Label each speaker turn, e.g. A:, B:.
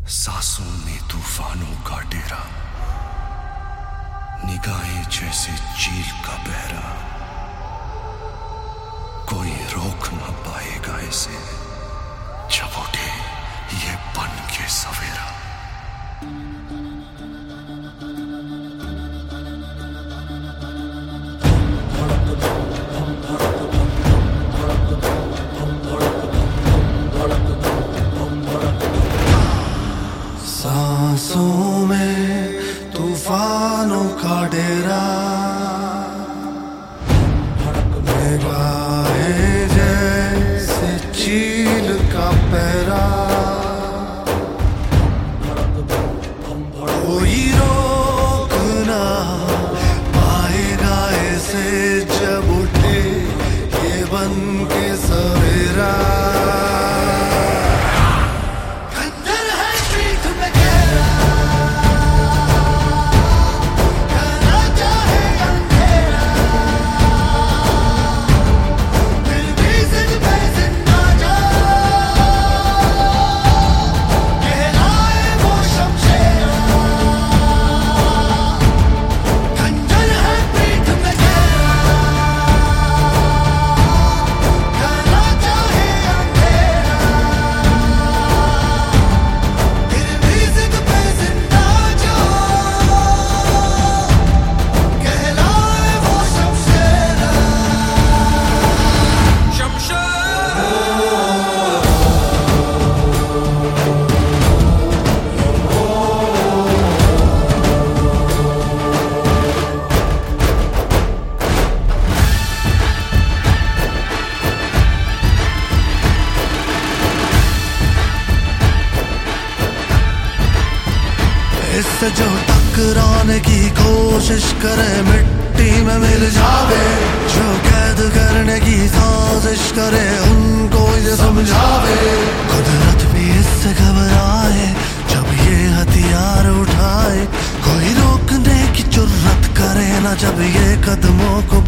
A: सांसों में तूफानों का डेरा, निगाहें जैसे चील का पहरा, कोई रोक न पाएगा इसे जब उठे ये बन के सवेरा। सांसों में तूफानों का डेरा, निगाहें जैसे चील का पहरा, कोई रोक ना पाएगा इसे जब उठे ये बन के सवेरा। इससे जो टकराने की कोशिश करे मिट्टी में मिल जावे, जो कैद करने की साजिश करे उनको ये समझावे। कुदरत भी इससे घबराए जब ये हथियार उठाए, कोई रोकने की जुर्रत करे ना जब ये कदमों को